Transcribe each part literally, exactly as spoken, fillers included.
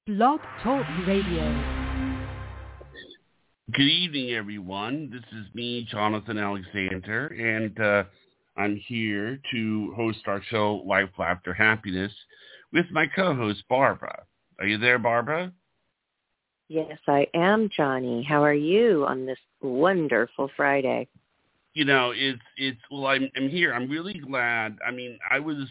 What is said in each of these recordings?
Blog Talk Radio. Good evening, everyone. This is me, Jonathan Alexander, and uh, I'm here to host our show, Life, Laughter, Happiness, with my co-host, Barbara. Are you there, Barbara? Yes, I am, Johnny. How are you on this wonderful Friday? You know, it's, it's well, I'm, I'm here. I'm really glad. I mean, I was,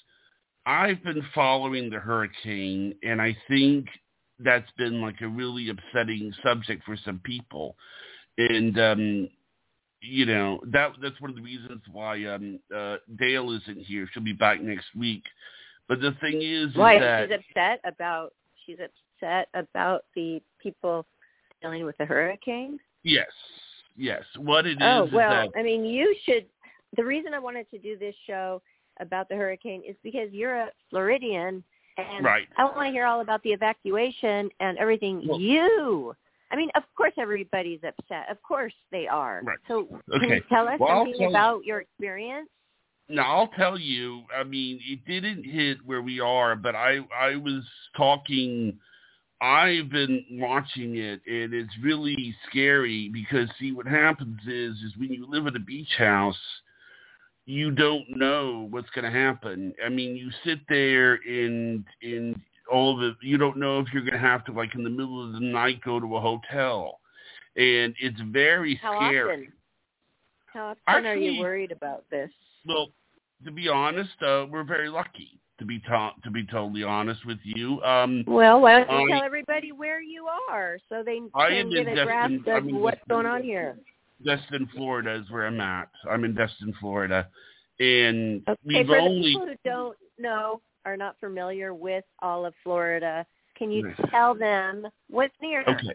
I've been following the hurricane, and I think that's been like a really upsetting subject for some people. And, um, you know, that that's one of the reasons why um, uh, Dale isn't here. She'll be back next week. But the thing is, why is that... she's upset about, she's upset about the people dealing with the hurricane? Yes, yes. What it oh, is well, is that... I mean, you should, the reason I wanted to do this show about the hurricane is because you're a Floridian. And right. I want to hear all about the evacuation and everything. Well, you, I mean, of course everybody's upset. Of course they are. Right. So okay. can you tell us well, something tell about you, your experience? No, I'll tell you. I mean, it didn't hit where we are, but I, I was talking, I've been watching it, and it's really scary because, see, what happens is, is when you live at a beach house, you don't know what's going to happen. I mean, you sit there and and all the you don't know if you're going to have to, like, in the middle of the night, go to a hotel, and it's very How scary. Often? How often Actually, are you worried about this? Well, to be honest, uh, we're very lucky. To be to- to be totally honest with you. Um, well, why don't you I, tell everybody where you are so they I can get a Destin, grasp of I'm what's Destin, going on here? Destin, Florida is where I'm at. I'm in Destin, Florida. And okay, we've for only... the people who don't know, are not familiar with all of Florida, can you tell them what's near? Okay.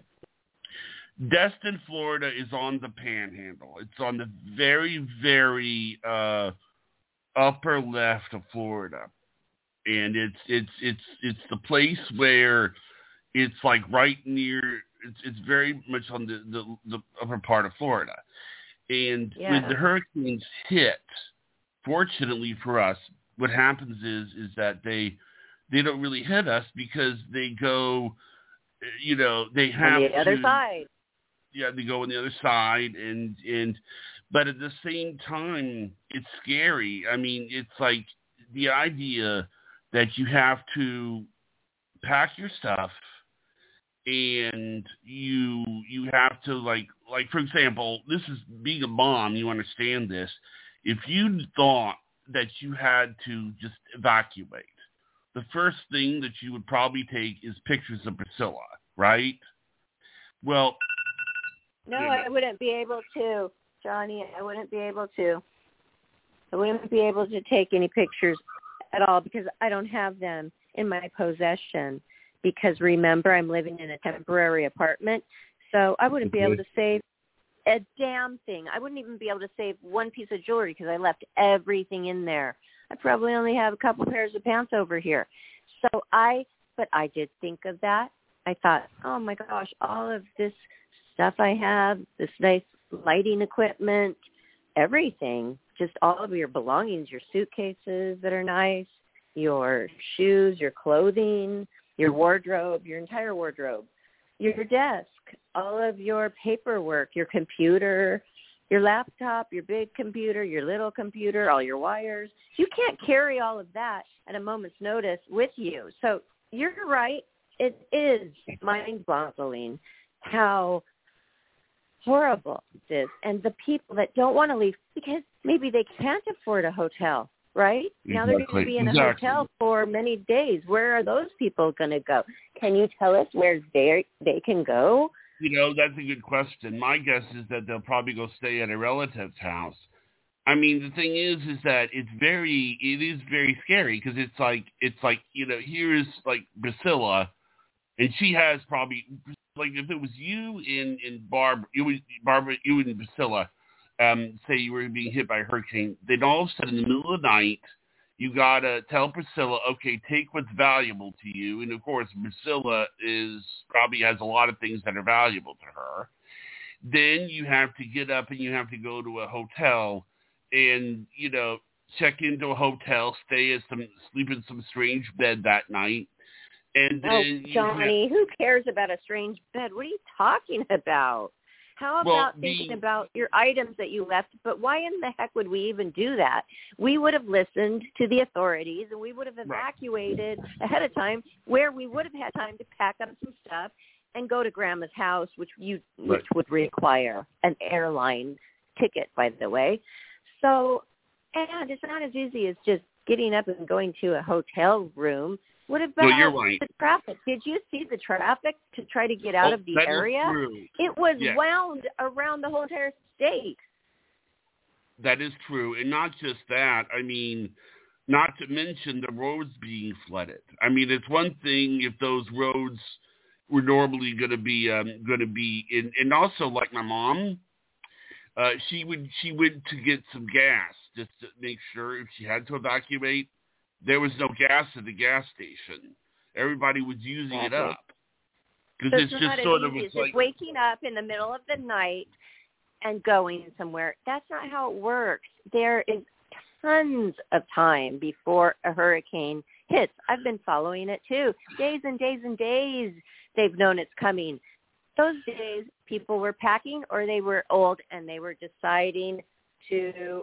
Destin, Florida is on the Panhandle. It's on the very, very uh, upper left of Florida, and it's it's it's it's the place where it's like right near. It's it's very much on the the, the upper part of Florida, and yeah. when the hurricanes hit, fortunately for us, what happens is is that they they don't really hit us because they go, you know, they have on the other to, side. Yeah, they go on the other side, and and but at the same time, it's scary. I mean, it's like the idea that you have to pack your stuff, and you you have to like like for example, this is being a mom. You understand this. If you thought that you had to just evacuate, the first thing that you would probably take is pictures of Priscilla, right? Well, no, I wouldn't be able to, Johnny. I wouldn't be able to. I wouldn't be able to take any pictures at all because I don't have them in my possession. Because remember, I'm living in a temporary apartment, so I wouldn't okay. be able to save a damn thing. I wouldn't even be able to save one piece of jewelry because I left everything in there. I probably only have a couple pairs of pants over here. So I, but I did think of that. I thought, oh my gosh, all of this stuff I have, this nice lighting equipment, everything, just all of your belongings, your suitcases that are nice, your shoes, your clothing, your wardrobe, your entire wardrobe, your desk, all of your paperwork, your computer, your laptop, your big computer, your little computer, all your wires. You can't carry all of that at a moment's notice with you. So you're right. It is mind-boggling how horrible it is. And the people that don't want to leave because maybe they can't afford a hotel, right? Exactly. Now they're going to be in a exactly. hotel for many days. Where are those people going to go? Can you tell us where they they can go? You know, that's a good question. My guess is that they'll probably go stay at a relative's house. I mean, the thing is, is that it's very, it is very scary because it's like, it's like, you know, here's like Priscilla, and she has probably, like, if it was you and, and Barb, you would, Barbara, you and Priscilla, um, say you were being hit by a hurricane, then all of a sudden in the middle of the night, you got to tell Priscilla, okay, take what's valuable to you. And, of course, Priscilla is probably has a lot of things that are valuable to her. Then you have to get up and you have to go to a hotel and, you know, check into a hotel, stay at some, sleep in some strange bed that night. And then oh, you Johnny, have, who cares about a strange bed? What are you talking about? How about well, thinking the, about your items that you left? But why in the heck would we even do that? We would have listened to the authorities, and we would have evacuated right. ahead of time, where we would have had time to pack up some stuff and go to Grandma's house, which you right. which would require an airline ticket, by the way. So, and it's not as easy as just getting up and going to a hotel room. What about no, you're right. the traffic? Did you see the traffic to try to get out oh, of the that area? Is true. It was yes. wound around the whole entire state. That is true. And not just that. I mean, not to mention the roads being flooded. I mean, it's one thing if those roads were normally going to be um, going to be in, and also like my mom, uh, she would she went to get some gas just to make sure if she had to evacuate. There was no gas at the gas station. Everybody was using That's it up. Because so it's, it's just not sort as of easy it's as like just waking up in the middle of the night and going somewhere. That's not how it works. There is tons of time before a hurricane hits. I've been following it too. Days and days and days they've known it's coming. Those days people were packing or they were old and they were deciding to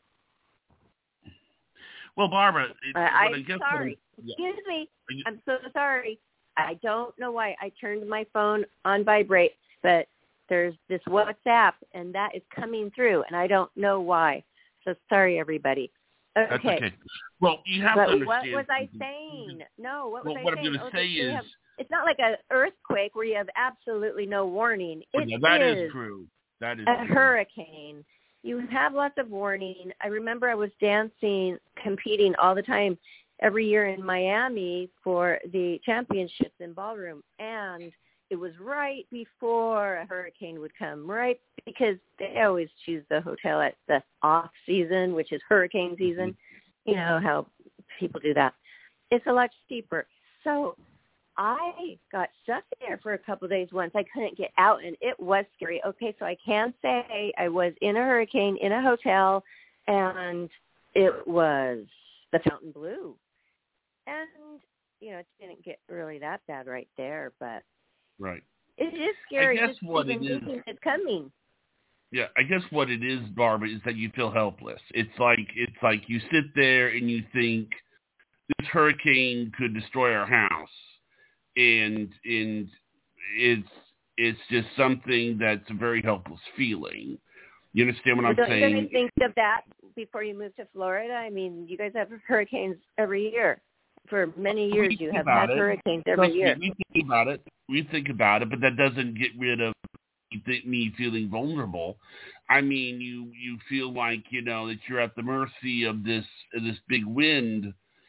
Well, Barbara, it, uh, I'm I guess sorry. Yeah. Excuse me. I'm so sorry. I don't know why I turned my phone on vibrate, but there's this WhatsApp, and that is coming through, and I don't know why. So sorry, everybody. Okay. That's okay. Well, you have but to understand. What was I saying? No, what was well, I what saying? I'm going to oh, say they, they is... have, it's not like an earthquake where you have absolutely no warning. It yeah, that is is true. That is a true. hurricane. You have lots of warning. I remember I was dancing, competing all the time every year in Miami for the championships in ballroom. And it was right before a hurricane would come, right? Because they always choose the hotel at the off season, which is hurricane season. Mm-hmm. You know how people do that. It's a lot cheaper. So I got stuck there for a couple of days once. I couldn't get out, and it was scary. Okay, so I can say I was in a hurricane in a hotel, and it was the Fontainebleau. And, you know, it didn't get really that bad right there, but right. it is scary I guess just what even it is, thinking it's coming. Yeah, I guess what it is, Barbara, is that you feel helpless. It's like it's like you sit there and you think this hurricane could destroy our house. And and it's it's just something that's a very helpless feeling. You understand what well, I'm don't saying? You guys think of that before you move to Florida? I mean, you guys have hurricanes every year. For many years, we you have had it. hurricanes every Trust year. Me, we think about it. We think about it, but that doesn't get rid of me feeling vulnerable. I mean, you you feel like you know that you're at the mercy of this of this big wind.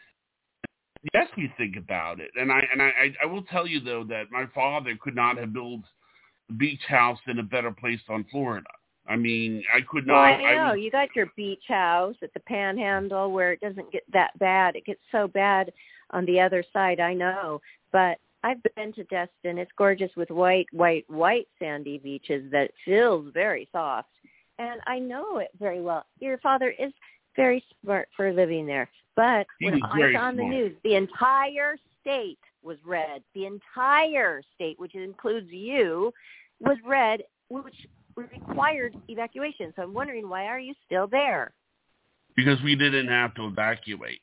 Yes, we think about it, and I and I, I will tell you though that my father could not have built a beach house in a better place on Florida. I mean, I could not. Well, I know I was, you got your beach house at the Panhandle where it doesn't get that bad. It gets so bad on the other side. I know, but I've been to Destin. It's gorgeous with white, white, white sandy beaches that feels very soft, and I know it very well. Your father is very smart for living there. But he when was I very saw on the smart. news, the entire state was red. The entire state, which includes you, was red, which required evacuation. So I'm wondering, why are you still there? Because we didn't have to evacuate.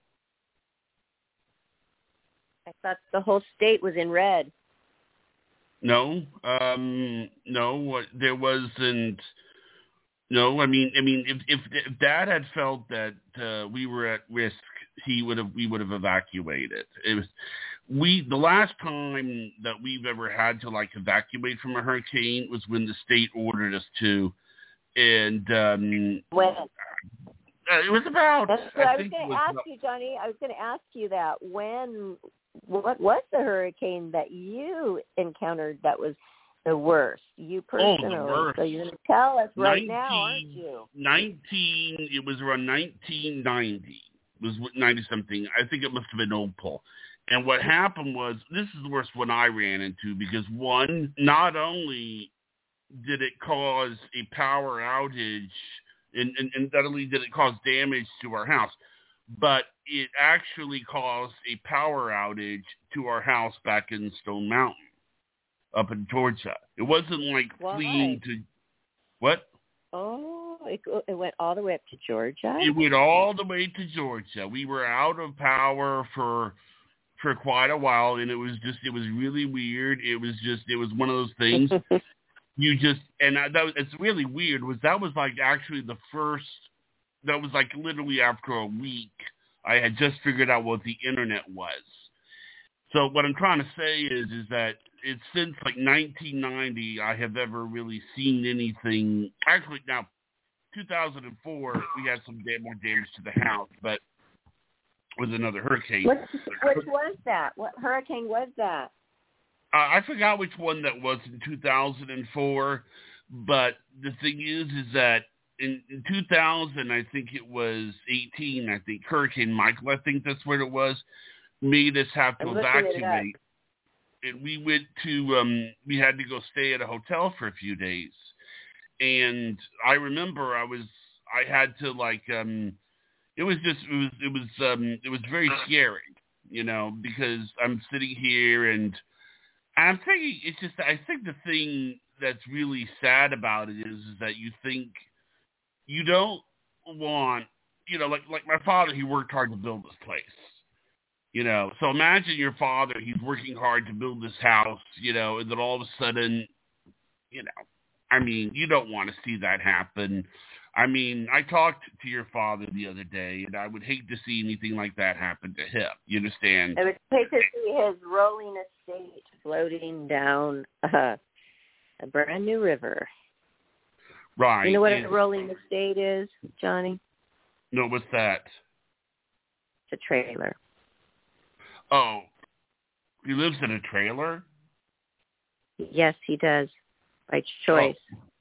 I thought the whole state was in red. No, um, no, what there wasn't. No, I mean, I mean, if if, if Dad had felt that uh, we were at risk, he would have. We would have evacuated. It was we. The last time that we've ever had to like evacuate from a hurricane was when the state ordered us to, and um, when uh, it was about. That's what I, I was think going it to was ask about, you, Johnny. I was going to ask you that. When, what was the hurricane that you encountered that was the worst? You personally. Oh, the worst. So you're going to tell us right nineteen, now, aren't you? Nineteen. It was around nineteen ninety. It was ninety something. I think it must have been Opal. And what happened was, this is the worst one I ran into because one, not only did it cause a power outage, and, and, and not only did it cause damage to our house, but it actually caused a power outage to our house back in Stone Mountain, up in Georgia. It wasn't like Why? fleeing to what? Oh, it, it went all the way up to Georgia? It went all the way to Georgia. We were out of power for for quite a while, and it was just, it was really weird. It was just, it was one of those things. You just, and I, that was, it's really weird, was that was like actually the first, that was like literally after a week, I had just figured out what the internet was. So what I'm trying to say is, is that it's since like nineteen ninety I have ever really seen anything. Actually, now, two thousand four, we had some da- more damage to the house, but with another hurricane. What, which was that? What hurricane was that? Uh, I forgot which one that was in two thousand four, but the thing is, is that in, in two thousand, I think it was eighteen, I think, Hurricane Michael, I think that's what it was, made us have to I'm looking it up. evacuate. And we went to, um, we had to go stay at a hotel for a few days. And I remember I was, I had to like, um, it was just, it was, it was, um, it was very scary, you know, because I'm sitting here and I'm thinking, it's just, I think the thing that's really sad about it is, is that you think you don't want, you know, like, like my father, he worked hard to build this place. You know, so imagine your father, he's working hard to build this house, you know, and then all of a sudden, you know, I mean, you don't want to see that happen. I mean, I talked to your father the other day, and I would hate to see anything like that happen to him. You understand? I would hate to see his rolling estate floating down uh, a brand new river. Right. You know what and, a rolling estate is, Johnny? No, what's that? It's a trailer. Oh, he lives in a trailer? Yes, he does, by choice.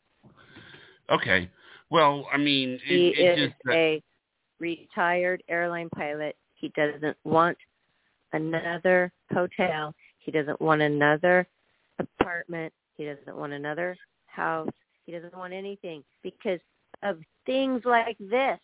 Oh. Okay. Well, I mean, it, he it's is just that... a retired airline pilot. He doesn't want another hotel. He doesn't want another apartment. He doesn't want another house. He doesn't want anything because of things like this.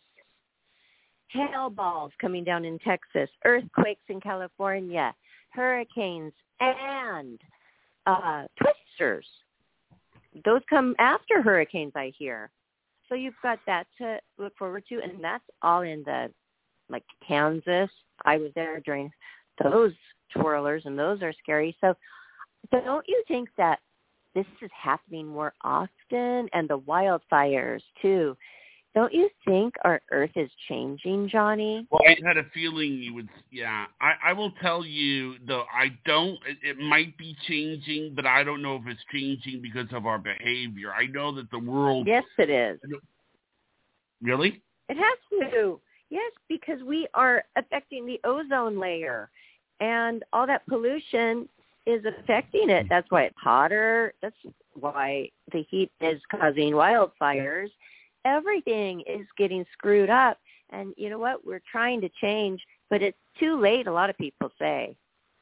Hail balls coming down in Texas, earthquakes in California, hurricanes, and uh, twisters. Those come after hurricanes, I hear. So you've got that to look forward to, and that's all in the, like, Kansas. I was there during those twirlers, and those are scary. So don't you think that this is happening more often? And the wildfires, too. Don't you think our Earth is changing, Johnny? Well, I had a feeling you would, yeah. I, I will tell you, though, I don't, it, it might be changing, but I don't know if it's changing because of our behavior. I know that the world... Yes, it is. Really? It has to. Yes, because we are affecting the ozone layer, and all that pollution is affecting it. That's why it's hotter. That's why the heat is causing wildfires. Everything is getting screwed up. And you know what? We're trying to change, but it's too late, a lot of people say.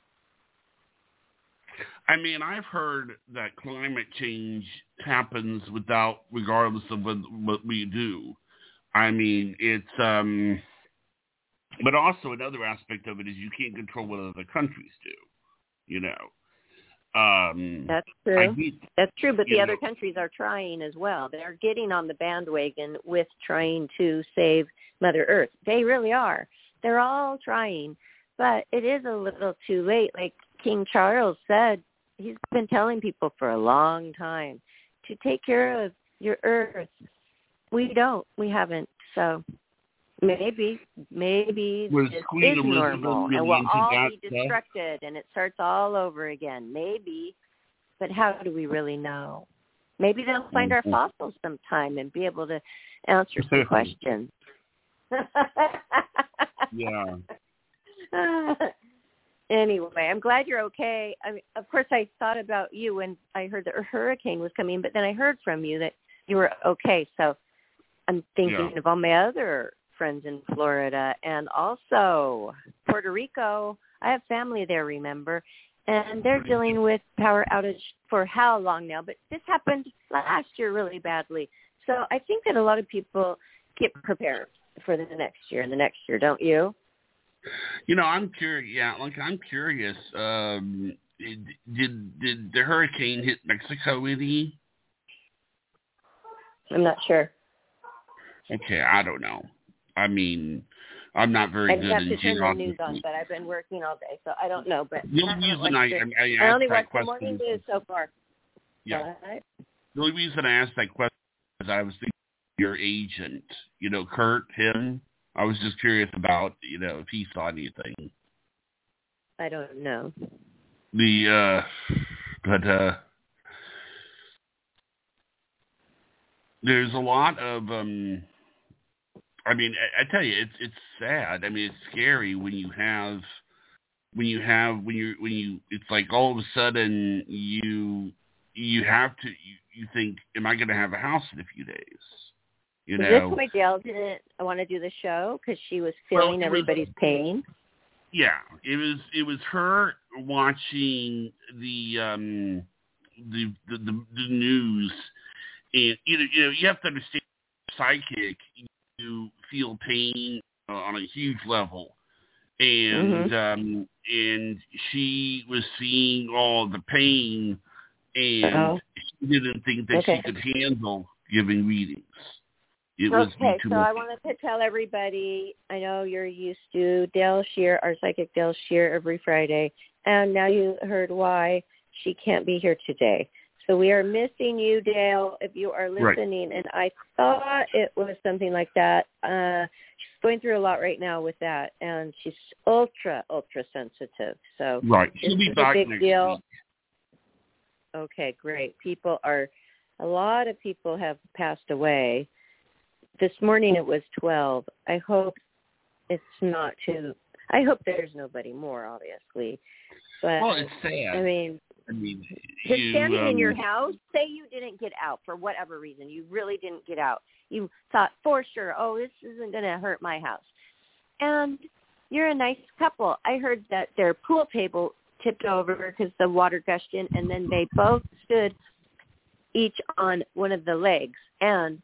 I mean, I've heard that climate change happens without, regardless of what, what we do. I mean, it's, um, but also another aspect of it is you can't control what other countries do, you know. Um, That's true. Need, That's true, but the know, other countries are trying as well. They're getting on the bandwagon with trying to save Mother Earth. They really are. They're all trying, but it is a little too late. Like King Charles said, he's been telling people for a long time to take care of your Earth. We don't. We haven't. So maybe, maybe Was this Queen is Elizabeth normal, really and we'll into all that be stuff? destructed, and it starts all over again. Maybe, but how do we really know? Maybe they'll find our fossils sometime and be able to answer some questions. Yeah. Anyway, I'm glad you're okay. I mean, of course, I thought about you when I heard the hurricane was coming, but then I heard from you that you were okay. So I'm thinking Yeah. of all my other friends in Florida and also Puerto Rico. I have family there, remember, and they're dealing with power outage for how long now? But this happened last year really badly. So I think that a lot of people get prepared. for the next year and the next year, don't you? You know, I'm curious. Yeah, like I'm curious. Um, did did the hurricane hit Mexico any? I'm not sure. Okay, I don't know. I mean, I'm not very I good have in to turn the news on, geography. but I've been working all day, so I don't know. But The only reason I, I, I I asked only that watched the morning question, news so far. yeah, But, the only reason I asked that question is I was thinking of your agent, you know, Kurt, him. I was just curious about, you know, if he saw anything. I don't know. The, uh, but, uh, there's a lot of, um, I mean, I, I tell you, it's, it's sad. I mean, it's scary when you have, when you have, when you, when you, it's like all of a sudden you, you have to, you, you think, am I going to have a house in a few days? You Is know, this why Dale didn't want to do the show? Because she was feeling well, everybody's was, pain? Yeah, it was, it was her watching the, um, the, the, the, the news, and, you know, you know, you have to understand, psychic, you feel pain uh, on a huge level. And mm-hmm. um, and she was seeing all the pain, and oh. she didn't think that okay. she could handle giving readings. It was okay, too so much. I wanted to tell everybody, I know you're used to Dale Shear, our psychic Dale Shear, every Friday, and now you heard why she can't be here today. So we are missing you, Dale, if you are listening, right. And I thought it was something like that. Uh, she's going through a lot right now with that, and she's ultra, ultra sensitive. So right. She'll be back a big next deal. week. Okay, great. People are, a lot of people have passed away. This morning it was twelve. I hope it's not too, I hope there's nobody more, obviously. But, well, it's sad. I mean, I mean, just you, standing um, in your house, say you didn't get out for whatever reason. You really didn't get out. You thought for sure, oh, this isn't going to hurt my house. And you're a nice couple. I heard that their pool table tipped over because the water gushed in, and then they both stood each on one of the legs and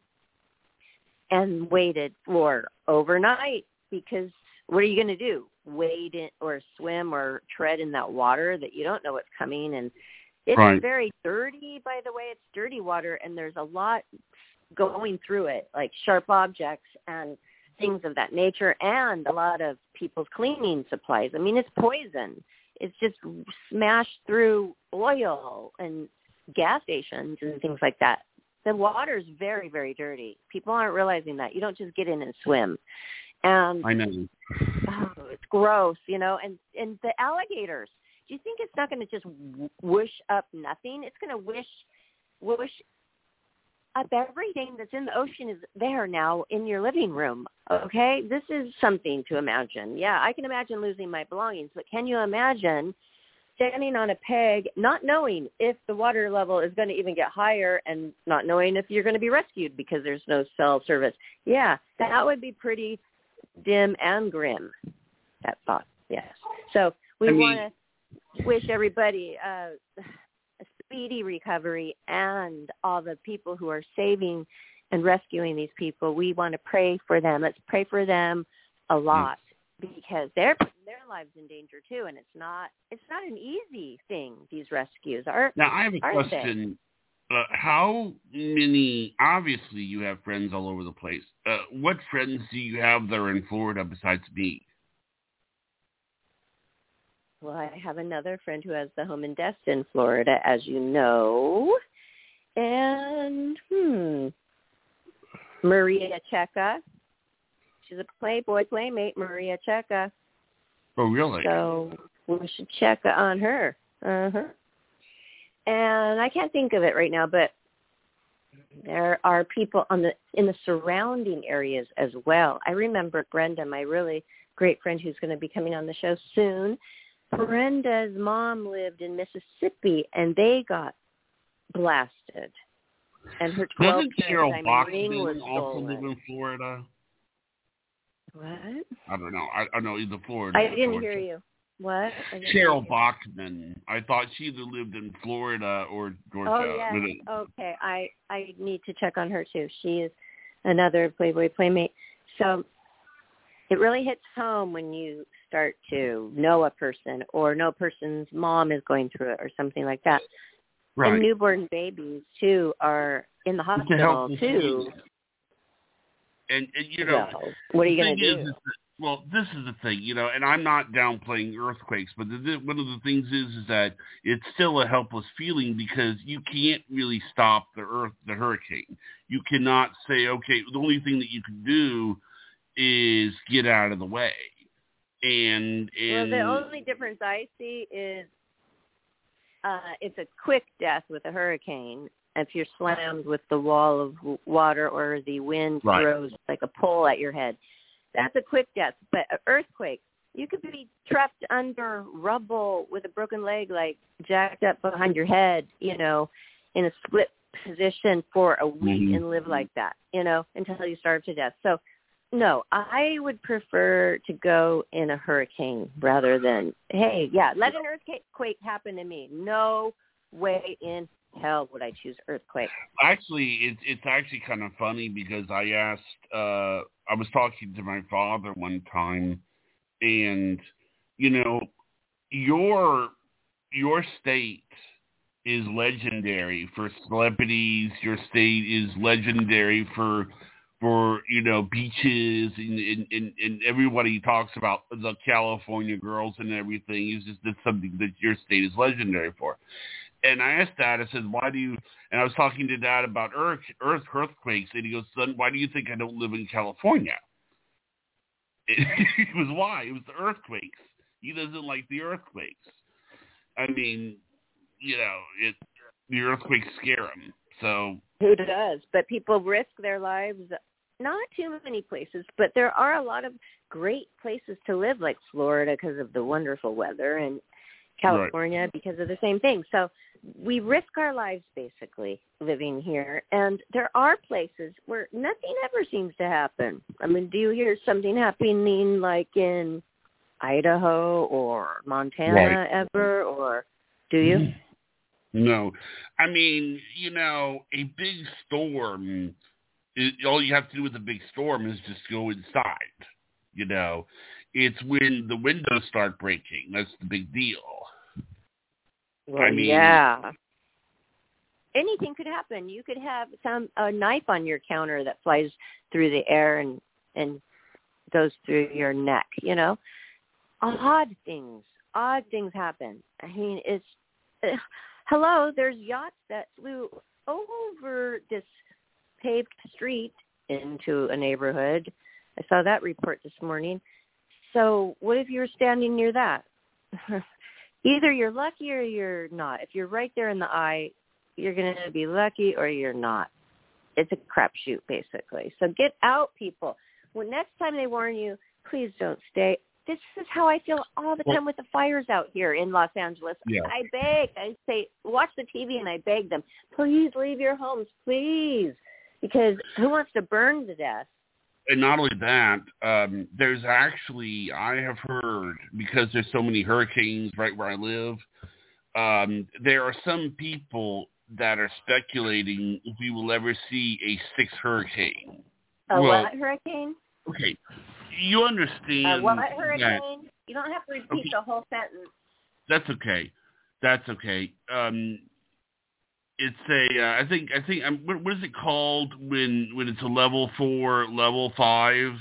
and waited for overnight, because what are you going to do? Wade in or swim or tread in that water that you don't know what's coming. And it's right. very dirty, by the way. It's dirty water, and there's a lot going through it, like sharp objects and things of that nature, and a lot of people's cleaning supplies. I mean, it's poison. It's just smashed through oil and gas stations and things like that. The water is very, very dirty. People aren't realizing that. You don't just get in and swim. And I know. Oh, it's gross, you know. And, and the alligators, do you think it's not going to just whoosh up nothing? It's going to wish, whoosh up everything that's in the ocean is there now in your living room, okay? This is something to imagine. Yeah, I can imagine losing my belongings, but can you imagine standing on a peg, not knowing if the water level is going to even get higher, and not knowing if you're going to be rescued because there's no cell service? Yeah, that would be pretty dim and grim, that thought, yes. So we I mean, want to wish everybody uh, a speedy recovery, and all the people who are saving and rescuing these people. We want to pray for them. Let's pray for them a lot, because they're putting their lives in danger too, and it's not it's not an easy thing, these rescues. Are, now, I have a question. Uh, how many, obviously you have friends all over the place. Uh, what friends do you have that are in Florida besides me? Well, I have another friend who has the home in Destin, Florida, as you know. And, hmm, Maria Cheka. She's a Playboy Playmate, Maria Cheka. Oh, really? So we should check on her. Uh-huh. And I can't think of it right now, but there are people on the in the surrounding areas as well. I remember Brenda, my really great friend who's going to be coming on the show soon. Brenda's mom lived in Mississippi, and they got blasted. And her twelve Cheryl Bachman was also stolen. live in Florida? What? I don't know. I, I know either Florida. I didn't Georgia. hear you. What? Cheryl Bachman. I thought she either lived in Florida or Georgia. Oh, yeah. Okay. I, I need to check on her, too. She is another Playboy Playmate. So it really hits home when you start to know a person or know a person's mom is going through it or something like that. Right. And newborn babies, too, are in the hospital, too. And, and, you know, well, what are you going to do? Is, is that, well, this is the thing, you know, and I'm not downplaying earthquakes, but the, the, one of the things is is that it's still a helpless feeling because you can't really stop the earth, the hurricane. You cannot say, okay, the only thing that you can do is get out of the way. And, and well, the only difference I see is uh, it's a quick death with a hurricane. If you're slammed with the wall of water or the wind right. throws like a pole at your head, that's a quick death. But an earthquake, you could be trapped under rubble with a broken leg, like jacked up behind your head, you know, in a split position for a week mm-hmm. and live like that, you know, until you starve to death. So, no, I would prefer to go in a hurricane rather than, hey, yeah, let an earthquake happen to me. No way in hell would I choose earthquake. Actually, it's it's actually kind of funny because I asked, uh, I was talking to my father one time, and you know, your your state is legendary for celebrities. Your state is legendary for for you know beaches, and and, and, and everybody talks about the California girls and everything. Is just that's something that your state is legendary for. And I asked Dad, I said, why do you, and I was talking to Dad about earth, earth earthquakes, and he goes, son, why do you think I don't live in California? It, it was why. It was the earthquakes. He doesn't like the earthquakes. I mean, you know, it, the earthquakes scare him. So who does? But people risk their lives. Not too many places, but there are a lot of great places to live, like Florida because of the wonderful weather, and California right. because of the same thing. So we risk our lives basically living here. And there are places where nothing ever seems to happen. I mean, do you hear something happening like in Idaho or Montana right. ever, or do you? No. I mean, you know, a big storm, it, all you have to do with a big storm is just go inside, you know. It's when the windows start breaking. That's the big deal. Well, I mean, yeah. Anything could happen. You could have some a knife on your counter that flies through the air and, and goes through your neck, you know. Odd things. Odd things happen. I mean, it's... Uh, hello, there's yachts that flew over this paved street into a neighborhood. I saw that report this morning. So what if you're standing near that? Either you're lucky or you're not. If you're right there in the eye, you're going to be lucky or you're not. It's a crapshoot, basically. So get out, people. When next time they warn you, please don't stay. This is how I feel all the time with the fires out here in Los Angeles. Yeah. I beg. I say, watch the T V and I beg them, please leave your homes, please. Because who wants to burn to death? And not only that, um, there's actually, I have heard, because there's so many hurricanes right where I live, um, there are some people that are speculating if we will ever see a sixth hurricane. A well, what hurricane? Okay. You understand. A what hurricane? That, you don't have to repeat okay, the whole sentence. That's okay. That's okay. Um, It's a, uh, I think, I think, um, what, what is it called when, when it's a level four, level five?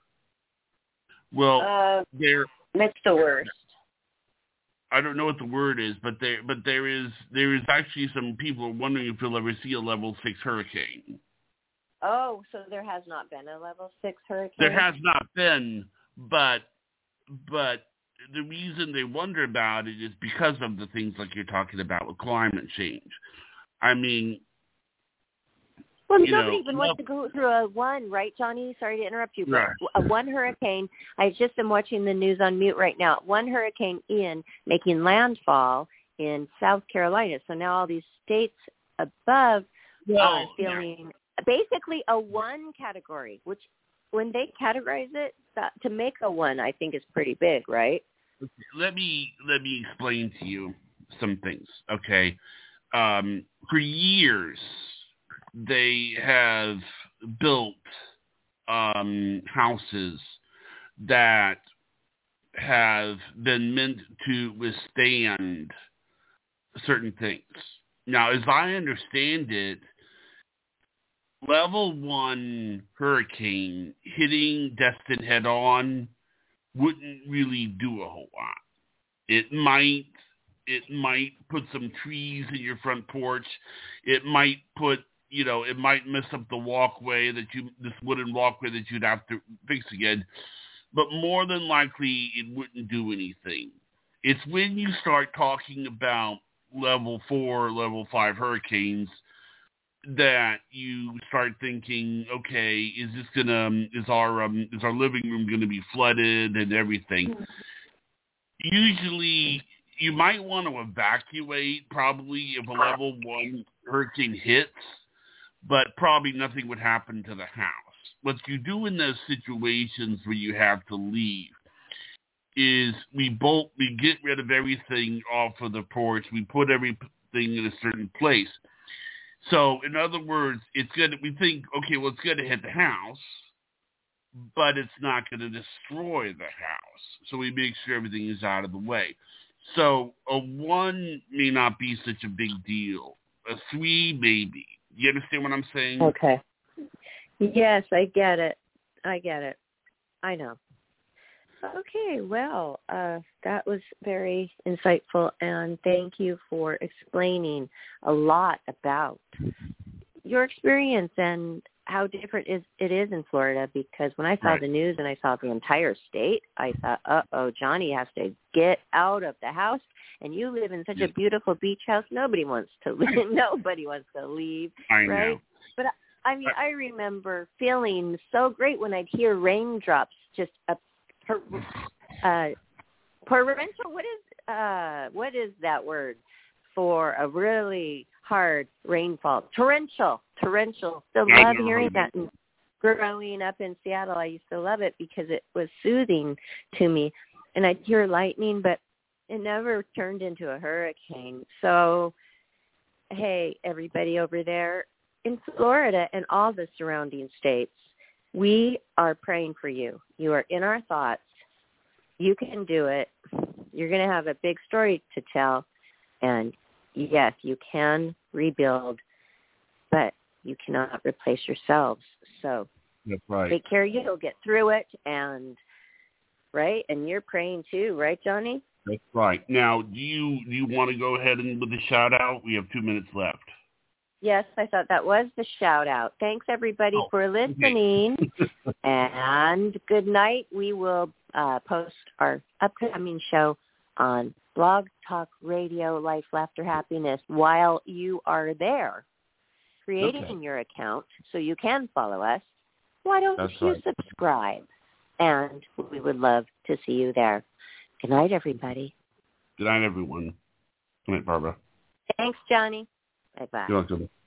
Well, uh, there. It's the worst. I don't know what the word is, but there, but there is, there is actually some people wondering if you'll ever see a level six hurricane. Oh, so there has not been a level six hurricane? There has not been, but, but the reason they wonder about it is because of the things like you're talking about with climate change. I mean, well, you nobody know, even wants to go through a one, right, Johnny? Sorry to interrupt you, but right. a one hurricane. I just am watching the news on mute right now. One hurricane Ian making landfall in South Carolina. So now all these states above well, are feeling yeah. basically a one category, which when they categorize it, that, to make a one, I think is pretty big, right? Let me let me explain to you some things, okay? Um, for years, they have built um, houses that have been meant to withstand certain things. Now, as I understand it, level one hurricane hitting Destin head on wouldn't really do a whole lot. It might it might put some trees in your front porch. It might put, you know, it might mess up the walkway that you this wooden walkway that you'd have to fix again. But more than likely, it wouldn't do anything. It's when you start talking about level four, level five hurricanes that you start thinking, okay, is this gonna is our um, is our living room gonna be flooded and everything? Usually, you might want to evacuate probably if a level one hurricane hits, but probably nothing would happen to the house. What you do in those situations where you have to leave is we bolt, we get rid of everything off of the porch. We put everything in a certain place. So, in other words, it's gonna. We think, okay, well, it's going to hit the house, but it's not going to destroy the house. So we make sure everything is out of the way. So a one may not be such a big deal. A three, maybe. You understand what I'm saying? Okay. Yes, I get it. I get it. I know. Okay, well, uh, that was very insightful, and thank you for explaining a lot about your experience and how different is it is in Florida, because when I saw Right. the news and I saw the entire state, I thought, uh-oh, Johnny has to get out of the house, and you live in such a beautiful beach house. Nobody wants to leave. Nobody wants to leave, I right? know. But, I mean, I remember feeling so great when I'd hear raindrops just up. Per, uh, torrential. What is uh, what is that word for a really hard rainfall? Torrential. Torrential. Still I love never hearing heard that. And growing up in Seattle, I used to love it because it was soothing to me. And I'd hear lightning, but it never turned into a hurricane. So, hey, everybody over there in Florida and all the surrounding states, we are praying for you. You are in our thoughts. You can do it. You're going to have a big story to tell. And, yes, you can rebuild, but you cannot replace yourselves. So That's right. take care of you. You'll get through it. And, right? And you're praying too, right, Johnny? That's right. Now, do you do you want to go ahead and with the shout-out? We have two minutes left. Yes, I thought that was the shout-out. Thanks, everybody, Oh, for listening. okay. And good night. We will uh, post our upcoming show on Blog Talk Radio, Life, Laughter, Happiness while you are there creating Okay. your account so you can follow us. Why don't That's you right. subscribe? And we would love to see you there. Good night, everybody. Good night, everyone. Good night, Barbara. Thanks, Johnny. Bye-bye. You're welcome.